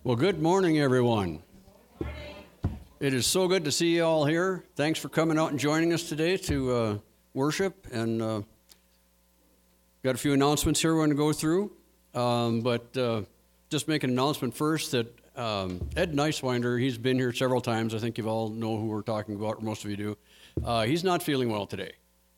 Well, good morning, everyone. It is so good to see you all here. Thanks for coming out and joining us today to worship. And got a few announcements here we're going to go through. But just make an announcement first that Ed Neiswinder, he's been here several times. I think you all know who we're talking about, or most of you do. He's not feeling well today.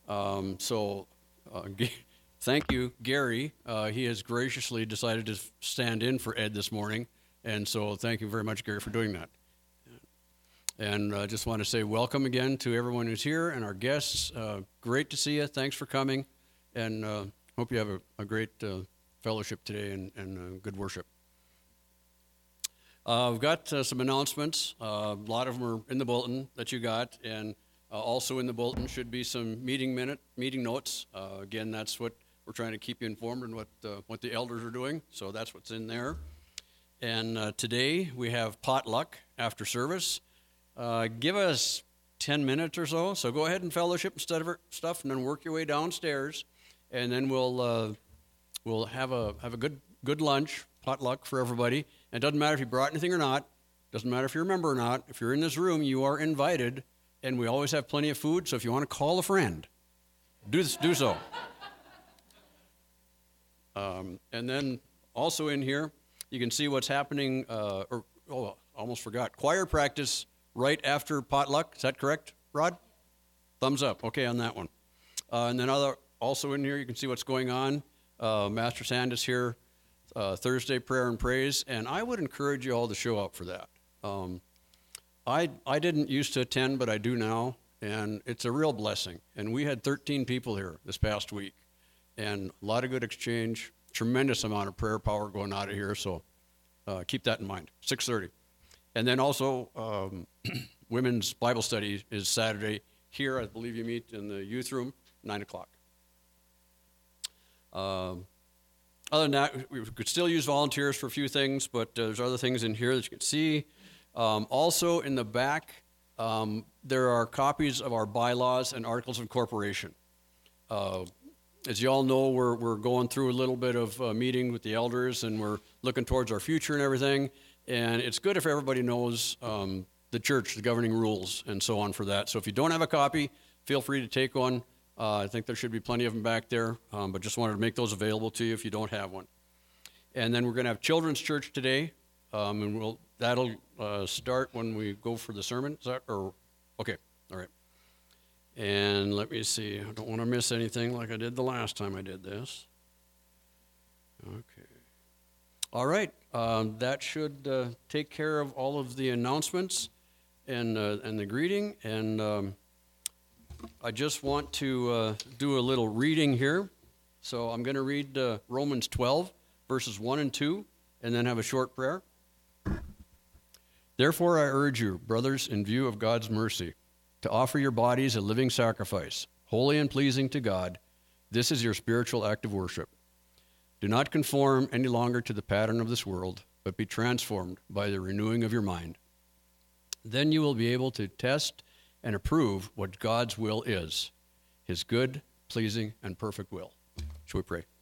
Thank you, Gary. He has graciously decided to stand in for Ed this morning. And so thank you very much, Gary, for doing that. And I just want to say welcome again to everyone who's here and our guests. Great to see you. Thanks for coming. And hope you have a great fellowship today and good worship. We've got some announcements. A lot of them are in the bulletin that you got. And also in the bulletin should be some meeting notes. Again, that's what we're trying to keep you informed on what the elders are doing. So that's what's in there. And today we have potluck after service. Give us 10 minutes or so. So go ahead and fellowship instead of stuff, and then work your way downstairs, and then we'll have a good lunch, potluck for everybody. And it doesn't matter if you brought anything or not. Doesn't matter if you're a member or not. If you're in this room, you are invited, and we always have plenty of food. So if you want to call a friend, do so. And then also in here, you can see what's happening, almost forgot. Choir practice right after potluck. Is that correct, Rod? Thumbs up. Okay, on that one. And then also in here, you can see what's going on. Master Sand is here, Thursday prayer and praise. And I would encourage you all to show up for that. I didn't used to attend, but I do now. And it's a real blessing. And we had 13 people here this past week. And a lot of good exchange. Tremendous amount of prayer power going out of here, so keep that in mind. 6:30. And then also, women's Bible study is Saturday here. I believe you meet in the youth room, 9 o'clock. Other than that, we could still use volunteers for a few things, but there's other things in here that you can see. Also in the back, there are copies of our bylaws and articles of incorporation. As you all know, we're going through a little bit of a meeting with the elders, and we're looking towards our future and everything. And it's good if everybody knows the church, the governing rules, and so on for that. So if you don't have a copy, feel free to take one. I think there should be plenty of them back there, but just wanted to make those available to you if you don't have one. And then we're going to have children's church today, and that'll start when we go for the sermon. Is that okay? All right. And let me see, I don't want to miss anything like I did the last time I did this. Okay. All right, that should take care of all of the announcements and the greeting. And I just want to do a little reading here. So I'm going to read Romans 12, verses 1 and 2, and then have a short prayer. Therefore I urge you, brothers, in view of God's mercy, to offer your bodies a living sacrifice, holy and pleasing to God. This is your spiritual act of worship. Do not conform any longer to the pattern of this world, but be transformed by the renewing of your mind. Then you will be able to test and approve what God's will is, his good, pleasing, and perfect will. Shall we pray?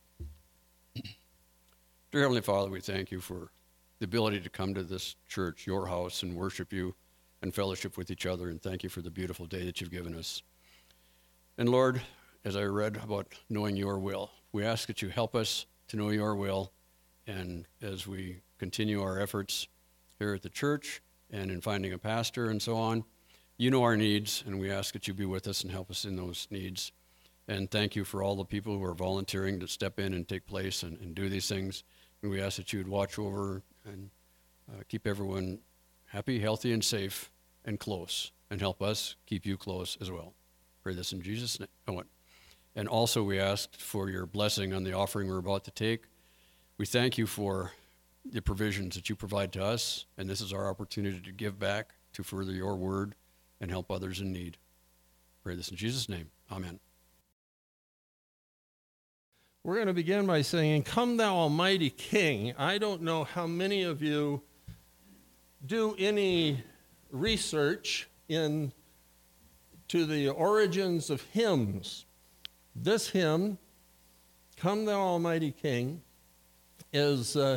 Dear Heavenly Father, we thank you for the ability to come to this church, your house, and worship you and fellowship with each other, and thank you for the beautiful day that you've given us. And Lord, as I read about knowing your will, we ask that you help us to know your will, and as we continue our efforts here at the church and in finding a pastor and so on, you know our needs, and we ask that you be with us and help us in those needs. And thank you for all the people who are volunteering to step in and take place and do these things. And we ask that you would watch over and keep everyone happy, healthy, and safe, and close, and help us keep you close as well. Pray this in Jesus' name. And also we ask for your blessing on the offering we're about to take. We thank you for the provisions that you provide to us, and this is our opportunity to give back to further your word and help others in need. Pray this in Jesus' name. Amen. We're going to begin by saying, "Come thou Almighty King." I don't know how many of you do any research into the origins of hymns. This hymn, "Come thou Almighty King," is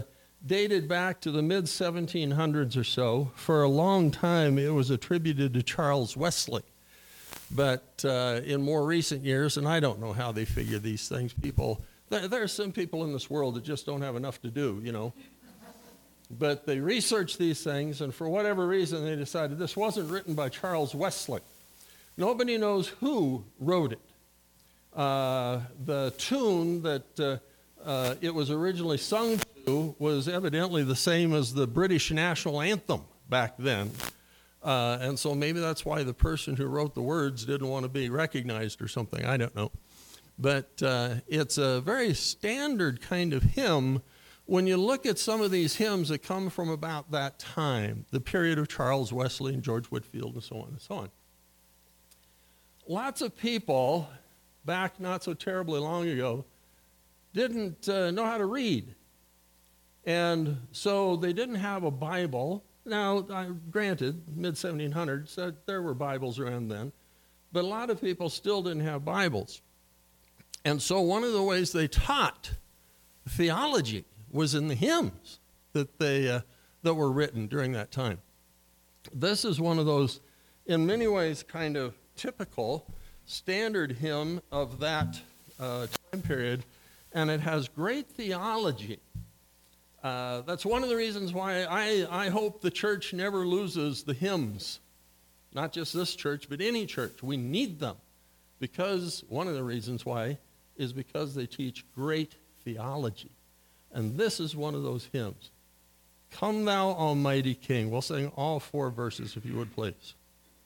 dated back to the mid-1700s or so. For a long time, it was attributed to Charles Wesley. But in more recent years, and I don't know how they figure these things, there are some people in this world that just don't have enough to do, you know. But they researched these things, and for whatever reason, they decided this wasn't written by Charles Wesley. Nobody knows who wrote it. The tune that it was originally sung to was evidently the same as the British national anthem back then. And so maybe that's why the person who wrote the words didn't want to be recognized or something. I don't know. But it's a very standard kind of hymn when you look at some of these hymns that come from about that time, the period of Charles Wesley and George Whitefield and so on and so on. Lots of people back not so terribly long ago didn't know how to read. And so they didn't have a Bible. Now, granted, mid-1700s, there were Bibles around then, but a lot of people still didn't have Bibles. And so one of the ways they taught theology was in the hymns that were written during that time. This is one of those, in many ways, kind of typical standard hymn of that time period, and it has great theology. That's one of the reasons why I hope the church never loses the hymns. Not just this church, but any church. We need them. Because one of the reasons why is because they teach great theology. And this is one of those hymns. Come thou almighty King. We'll sing all 4 verses if you would please.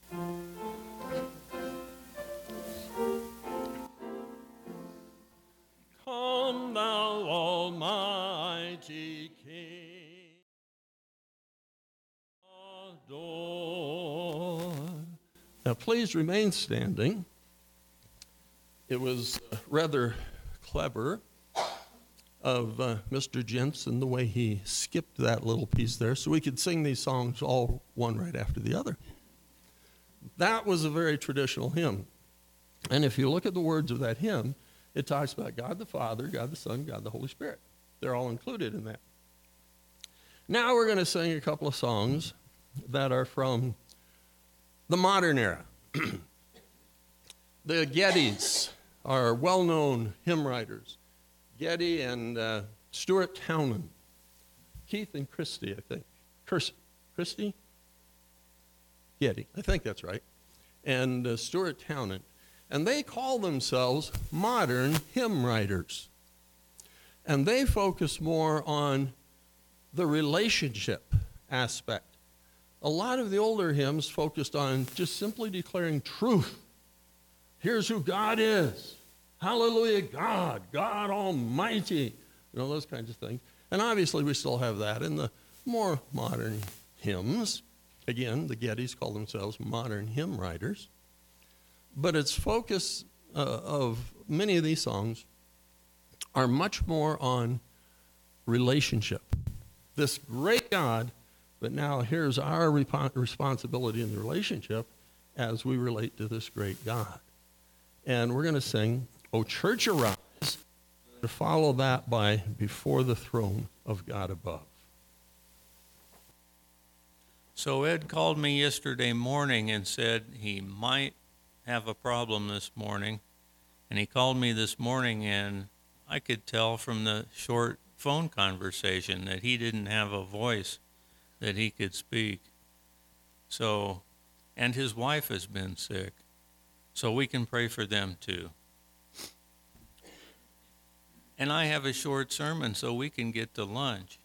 Come thou almighty King, adore. Now please remain standing. It was rather clever of Mr. Jensen the way he skipped that little piece there so we could sing these songs all one right after the other. That was a very traditional hymn. And if you look at the words of that hymn, it talks about God the Father, God the Son, God the Holy Spirit. They're all included in that. Now we're going to sing a couple of songs that are from the modern era. The Gettys are well-known hymn writers. Getty and Stuart Townend. Keith and Christie, I think. Christie? Getty, I think that's right. And Stuart Townend. And they call themselves modern hymn writers. And they focus more on the relationship aspect. A lot of the older hymns focused on just simply declaring truth. Here's who God is. Hallelujah, God, God Almighty. You know, those kinds of things. And obviously we still have that in the more modern hymns. Again, the Gettys call themselves modern hymn writers. But its focus of many of these songs are much more on relationship. This great God, but now here's our responsibility in the relationship as we relate to this great God. And we're going to sing, O Church Arise, to follow that by Before the Throne of God Above. So Ed called me yesterday morning and said he might have a problem this morning. And he called me this morning, and I could tell from the short phone conversation that he didn't have a voice that he could speak. So, and his wife has been sick. So we can pray for them too. And I have a short sermon so we can get to lunch.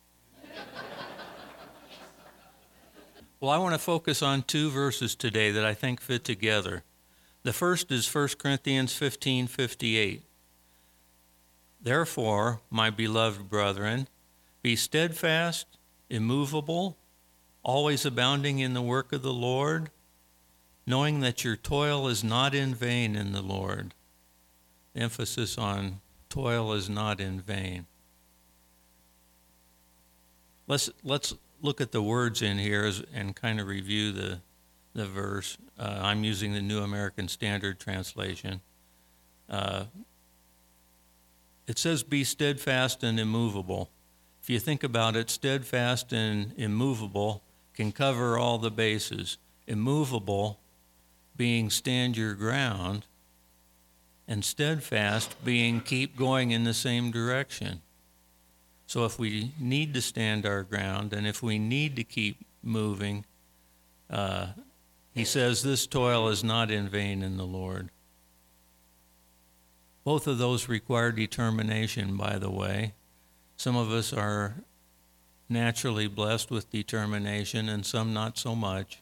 Well, I want to focus on 2 verses today that I think fit together. The first is 1 Corinthians 15:58. Therefore, my beloved brethren, be steadfast, immovable, always abounding in the work of the Lord, knowing that your toil is not in vain in the Lord. Emphasis on toil is not in vain. Let's look at the words in here and kind of review the verse. I'm using the New American Standard Translation. It says, be steadfast and immovable. If you think about it, steadfast and immovable can cover all the bases. Immovable being stand your ground, and steadfast being keep going in the same direction. So if we need to stand our ground and if we need to keep moving, he says this toil is not in vain in the Lord. Both of those require determination, by the way. Some of us are naturally blessed with determination and some not so much.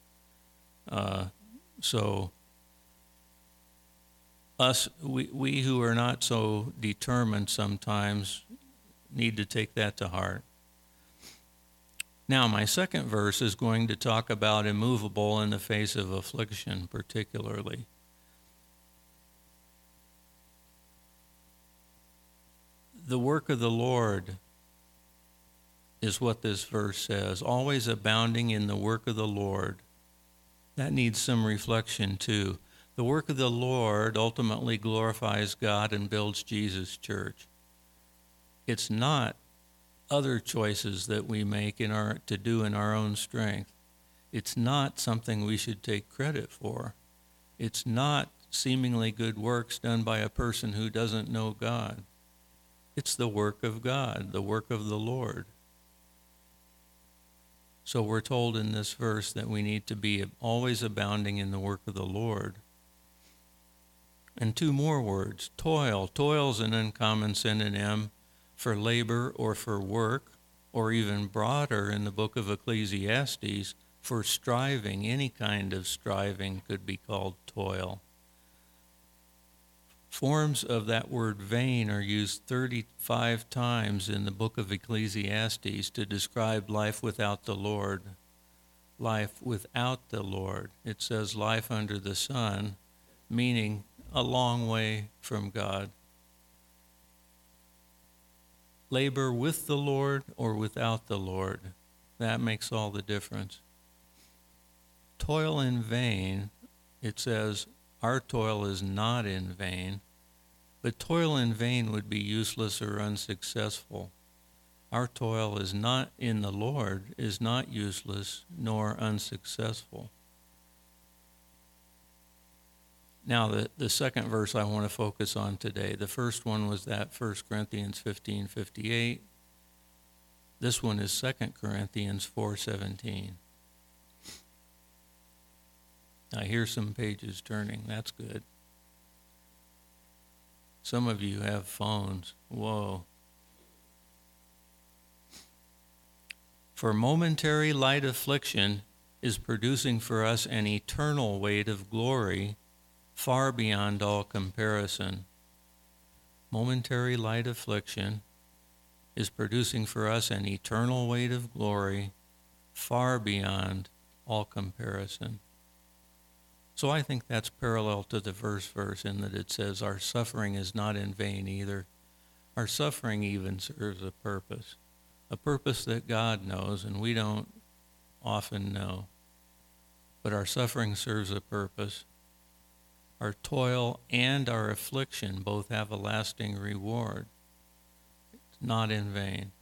We who are not so determined sometimes need to take that to heart. Now, my second verse is going to talk about immovable in the face of affliction, particularly. The work of the Lord is what this verse says, always abounding in the work of the Lord. That needs some reflection too. The work of the Lord ultimately glorifies God and builds Jesus' church. It's not other choices that we make to do in our own strength. It's not something we should take credit for. It's not seemingly good works done by a person who doesn't know God. It's the work of God, the work of the Lord. So we're told in this verse that we need to be always abounding in the work of the Lord. And two more words, toil. Toil's an uncommon synonym for labor or for work, or even broader in the book of Ecclesiastes, for striving. Any kind of striving could be called toil. Forms of that word vain are used 35 times in the book of Ecclesiastes to describe life without the Lord. Life without the Lord. It says life under the sun, meaning a long way from God. Labor with the Lord or without the Lord. That makes all the difference. Toil in vain, it says, our toil is not in vain, but toil in vain would be useless or unsuccessful. Our toil is not in the Lord, is not useless nor unsuccessful. Now, the second verse I want to focus on today. The first one was that 1 Corinthians 15:58. This one is 2 Corinthians 4:17. I hear some pages turning. That's good. Some of you have phones. Whoa. For momentary light affliction is producing for us an eternal weight of glory far beyond all comparison. Momentary light affliction is producing for us an eternal weight of glory far beyond all comparison. So I think that's parallel to the verse in that it says our suffering is not in vain either. Our suffering even serves a purpose that God knows and we don't often know. But our suffering serves a purpose. Our toil and our affliction both have a lasting reward. It's not in vain.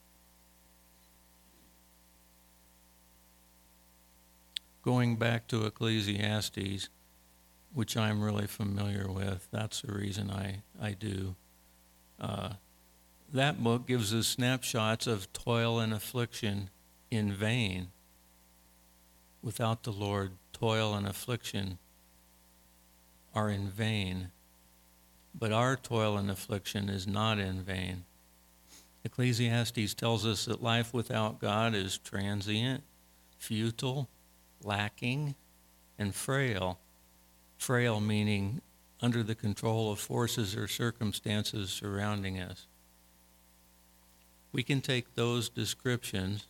Going back to Ecclesiastes, which I'm really familiar with, that's the reason I do. That book gives us snapshots of toil and affliction in vain. Without the Lord, toil and affliction are in vain, but our toil and affliction is not in vain. Ecclesiastes tells us that life without God is transient, futile, lacking, and frail. Frail meaning under the control of forces or circumstances surrounding us. We can take those descriptions,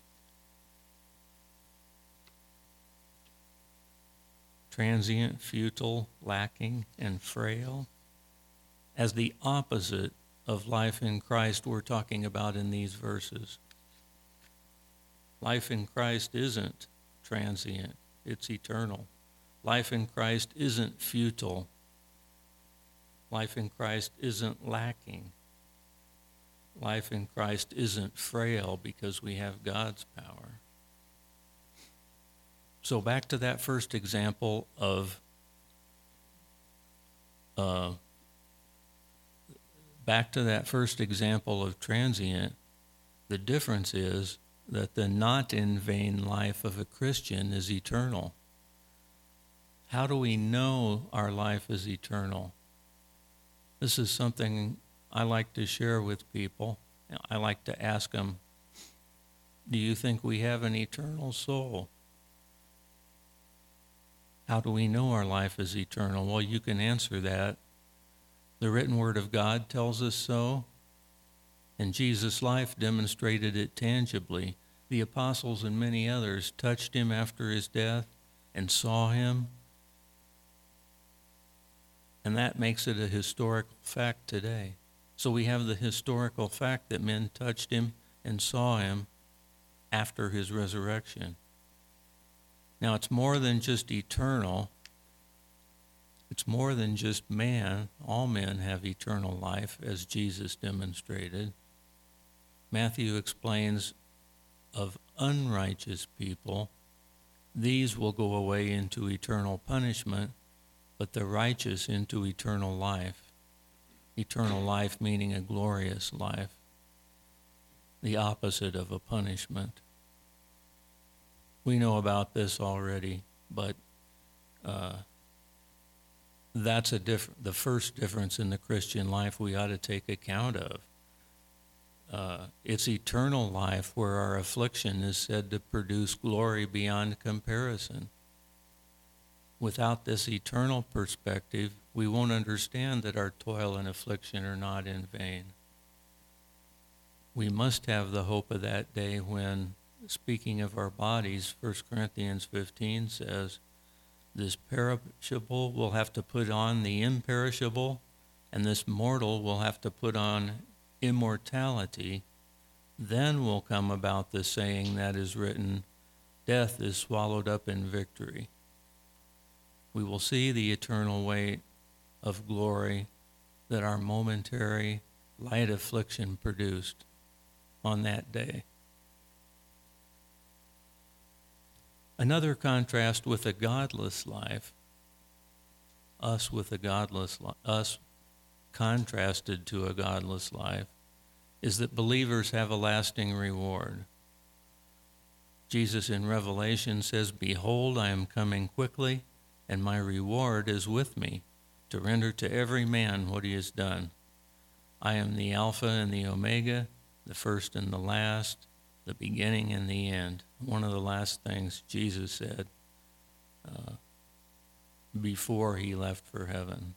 transient, futile, lacking, and frail, as the opposite of life in Christ we're talking about in these verses. Life in Christ isn't transient, it's eternal. Life in Christ isn't futile. Life in Christ isn't lacking. life in Christ isn't frail because we have God's power. So back to that first example of transient. The difference is that the not in vain life of a Christian is eternal. How do we know our life is eternal? This is something I like to share with people. I like to ask them, do you think we have an eternal soul? How do we know our life is eternal? Well, you can answer that. The written word of God tells us so, and Jesus' life demonstrated it tangibly. The apostles and many others touched him after his death and saw him, and that makes it a historical fact today. So we have the historical fact that men touched him and saw him after his resurrection. Now, it's more than just eternal. It's more than just man. All men have eternal life, as Jesus demonstrated. Matthew explains of unrighteous people, these will go away into eternal punishment, but the righteous into eternal life. Eternal life meaning a glorious life, the opposite of a punishment. We know about this already, but that's the first difference in the Christian life we ought to take account of. It's eternal life where our affliction is said to produce glory beyond comparison. Without this eternal perspective, we won't understand that our toil and affliction are not in vain. We must have the hope of that day when, speaking of our bodies, 1 Corinthians 15 says, this perishable will have to put on the imperishable, and this mortal will have to put on immortality. Then will come about the saying that is written, death is swallowed up in victory. We will see the eternal weight of glory that our momentary light affliction produced on that day. Another contrast with a godless life, us contrasted to a godless life, is that believers have a lasting reward. Jesus in Revelation says, behold, I am coming quickly, and my reward is with me, to render to every man what he has done. I am the Alpha and the Omega, the first and the last, the beginning and the end. One of the last things Jesus said before he left for heaven.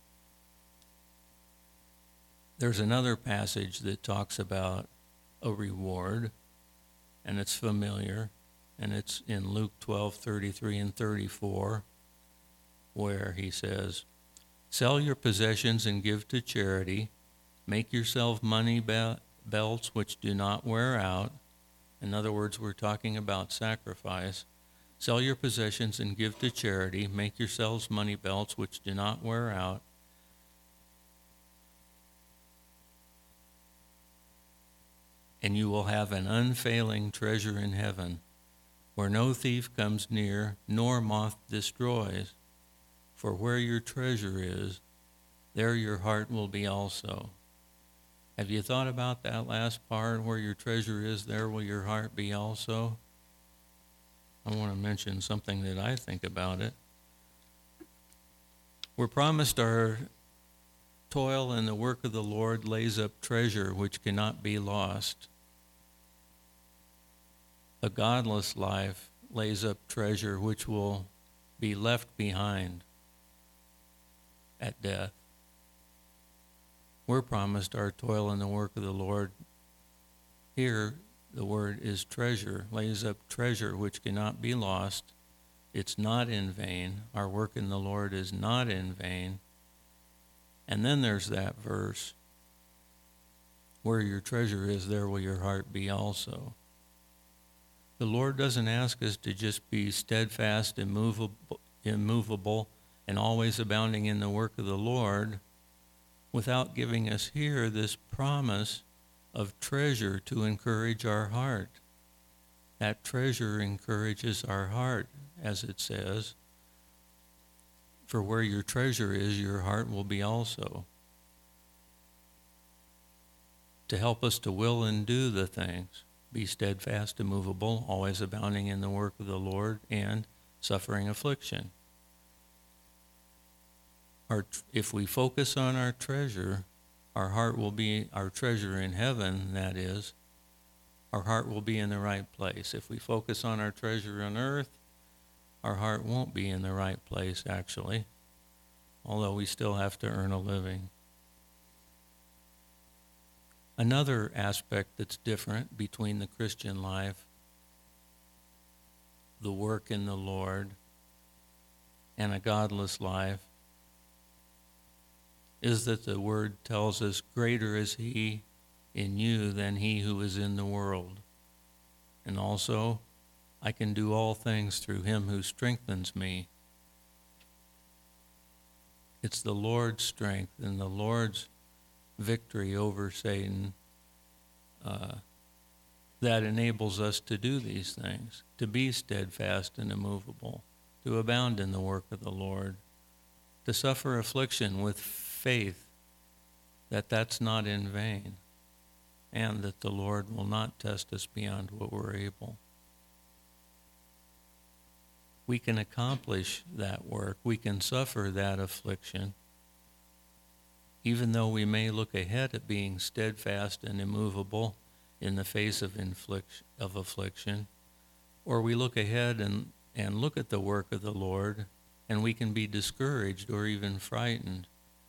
There's another passage that talks about a reward, and it's familiar, and it's in Luke 12:33 and 34, where he says, sell your possessions and give to charity, make yourself money belts which do not wear out. In other words, we're talking about sacrifice. Sell your possessions and give to charity. Make yourselves money belts which do not wear out. And you will have an unfailing treasure in heaven, where no thief comes near, nor moth destroys. For where your treasure is, there your heart will be also. Have you thought about that last part? Where your treasure is, there will your heart be also. I want to mention something that I think about it. We're promised our toil and the work of the Lord lays up treasure which cannot be lost. A godless life lays up treasure which will be left behind at death. We're promised our toil in the work of the Lord. Here, the word is treasure, lays up treasure which cannot be lost. It's not in vain. Our work in the Lord is not in vain. And then there's that verse, where your treasure is, there will your heart be also. The Lord doesn't ask us to just be steadfast, immovable, and always abounding in the work of the Lord, without giving us here this promise of treasure to encourage our heart. That treasure encourages our heart, as it says. For where your treasure is, your heart will be also. To help us to will and do the things, be steadfast, immovable, always abounding in the work of the Lord, and suffering affliction. If we focus on our treasure, our heart will be, our treasure in heaven, that is, our heart will be in the right place. If we focus on our treasure on earth, our heart won't be in the right place, actually, although we still have to earn a living. Another aspect that's different between the Christian life, the work in the Lord, and a godless life, is that the Word tells us, greater is He in you than he who is in the world. And also, I can do all things through Him who strengthens me. It's the Lord's strength and the Lord's victory over Satan that enables us to do these things, to be steadfast and immovable, to abound in the work of the Lord, to suffer affliction with faith that that's not in vain, and that the Lord will not test us beyond what we're able. We can accomplish that work. We can suffer that affliction, even though we may look ahead at being steadfast and immovable in the face of affliction, or we look ahead and look at the work of the Lord, and we can be discouraged or even frightened.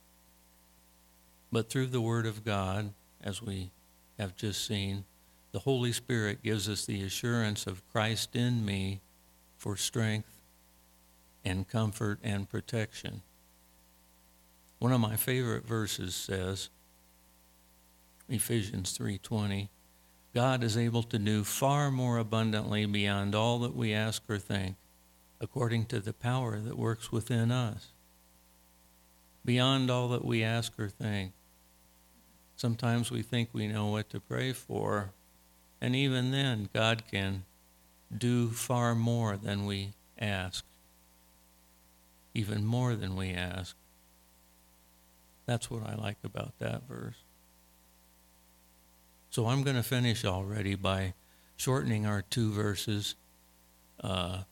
But through the Word of God, as we have just seen, the Holy Spirit gives us the assurance of Christ in me for strength and comfort and protection. One of my favorite verses says, Ephesians 3:20, God is able to do far more abundantly beyond all that we ask or think, according to the power that works within us. Beyond all that we ask or think. Sometimes we think we know what to pray for, and even then, God can do far more than we ask, even more than we ask. That's what I like about that verse. So I'm going to finish already by shortening our 2 verses to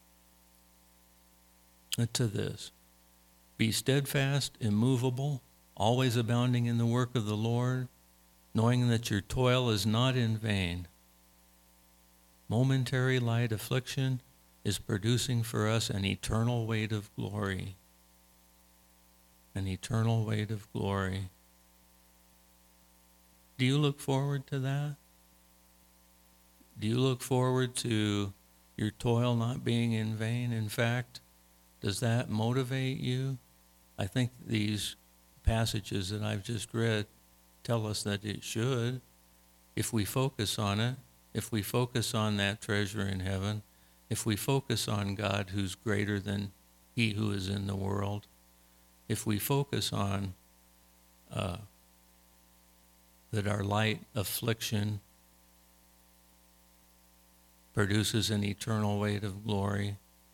this. Be steadfast, immovable, always abounding in the work of the Lord, knowing that your toil is not in vain. Momentary light affliction is producing for us an eternal weight of glory. An eternal weight of glory. Do you look forward to that? Do you look forward to your toil not being in vain? In fact, does that motivate you? I think these passages that I've just read tell us that it should, if we focus on it, if we focus on that treasure in heaven, if we focus on God who's greater than he who is in the world, if we focus on that our light affliction produces an eternal weight of glory,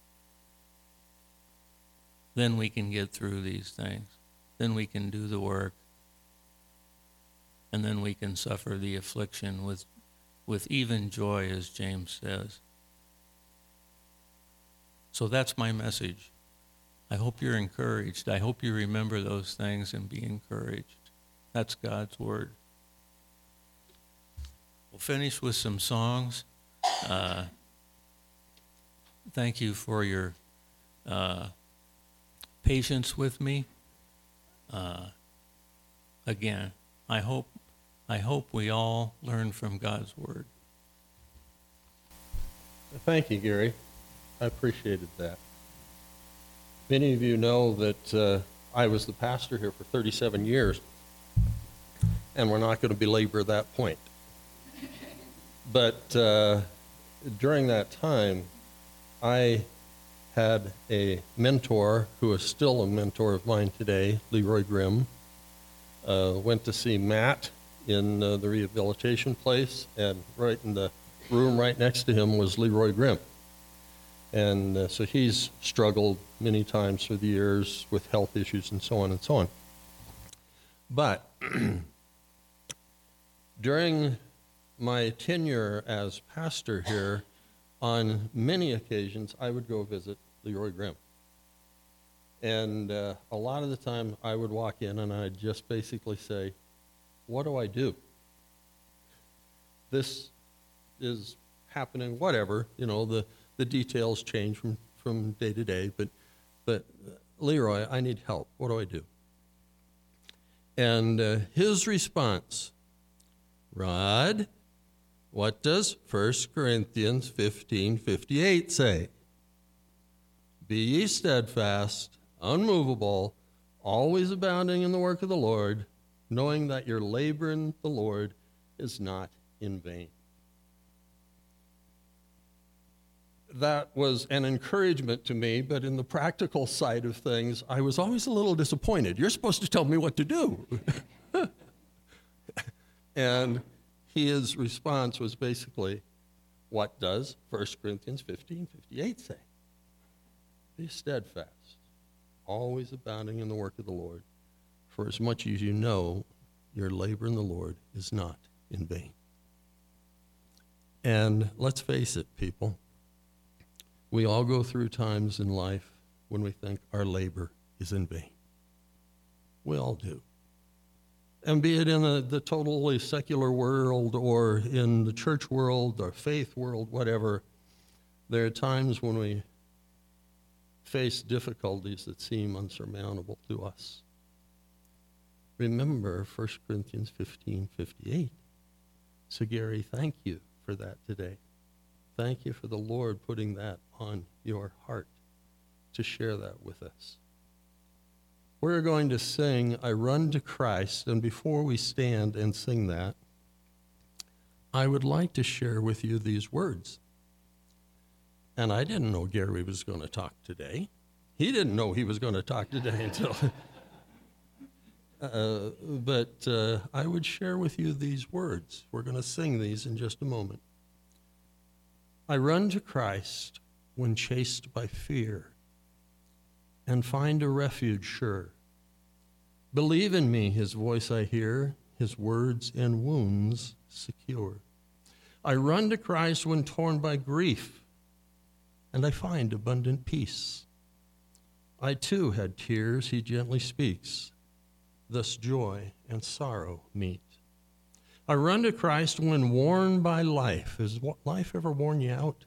then we can get through these things. Then we can do the work. And then we can suffer the affliction with even joy, as James says. So that's my message. I hope you're encouraged. I hope you remember those things and be encouraged. That's God's word. We'll finish with some songs. Thank you for your patience with me. Again, I hope we all learn from God's word. Thank you, Gary. I appreciated that. Many of you know that I was the pastor here for 37 years, and we're not going to belabor that point. But during that time, I had a mentor who is still a mentor of mine today, Leroy Grimm. Went to see Matt in the rehabilitation place, and right in the room right next to him was Leroy Grimm. And so he's struggled many times through the years with health issues and so on and so on. But during my tenure as pastor here, on many occasions, I would go visit Leroy Grimm. And a lot of the time, I would walk in and I'd just basically say, what do I do? This is happening, whatever, the details change from day to day, but Leroy, I need help. What do I do? And his response, Rod, what does 1 Corinthians 15:58 say? Be ye steadfast, unmovable, always abounding in the work of the Lord, knowing that your labor in the Lord is not in vain. That was an encouragement to me, but in the practical side of things, I was always a little disappointed. You're supposed to tell me what to do. And his response was basically, what does 1 Corinthians 15:58 say? Be steadfast, always abounding in the work of the Lord, for as much as you know, your labor in the Lord is not in vain. And let's face it, people. We all go through times in life when we think our labor is in vain. We all do. And be it in the totally secular world or in the church world or faith world, whatever, there are times when we face difficulties that seem unsurmountable to us. Remember 1 Corinthians 15:58. So Gary, thank you for that today. Thank you for the Lord putting that on your heart to share that with us. We're going to sing, I Run to Christ, and before we stand and sing that, I would like to share with you these words. And I didn't know Gary was going to talk today. He didn't know he was going to talk today until... but I would share with you these words. We're going to sing these in just a moment. I run to Christ when chased by fear and find a refuge sure. Believe in me, his voice I hear, his words and wounds secure. I run to Christ when torn by grief, and I find abundant peace. I too had tears, he gently speaks, thus joy and sorrow meet. I run to Christ when worn by life. Has life ever worn you out?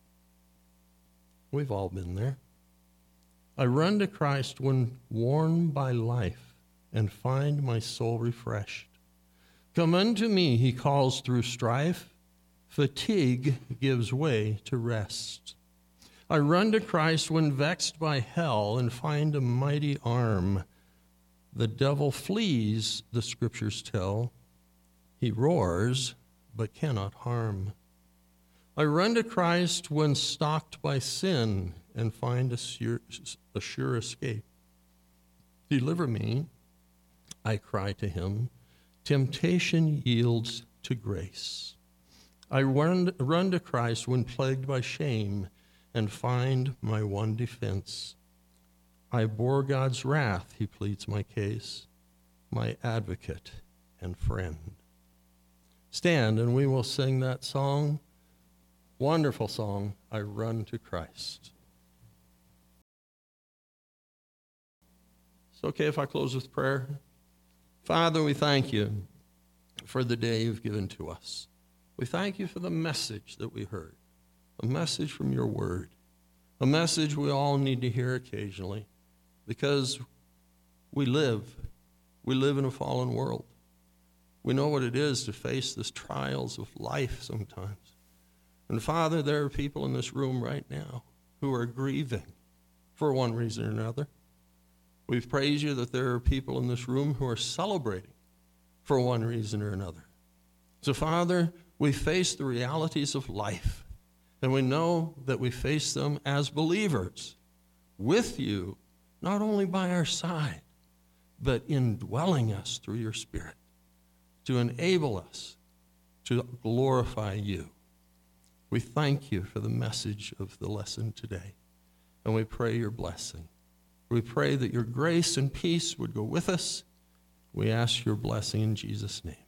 We've all been there. I run to Christ when worn by life and find my soul refreshed. Come unto me, he calls through strife. Fatigue gives way to rest. I run to Christ when vexed by hell and find a mighty arm. The devil flees, the scriptures tell. He roars, but cannot harm. I run to Christ when stalked by sin and find a sure escape. Deliver me, I cry to him. Temptation yields to grace. I run to Christ when plagued by shame and find my one defense. I bore God's wrath, he pleads my case, my advocate and friend. Stand and we will sing that song, wonderful song, I Run to Christ. It's okay if I close with prayer. Father, we thank you for the day you've given to us. We thank you for the message that we heard, a message from your word, a message we all need to hear occasionally because we live in a fallen world. We know what it is to face the trials of life sometimes. And Father, there are people in this room right now who are grieving for one reason or another. We praise you that there are people in this room who are celebrating for one reason or another. So Father, we face the realities of life, and we know that we face them as believers with you, not only by our side, but indwelling us through your Spirit. to enable us to glorify you. We thank you for the message of the lesson today, and we pray your blessing. We pray that your grace and peace would go with us. We ask your blessing in Jesus' name.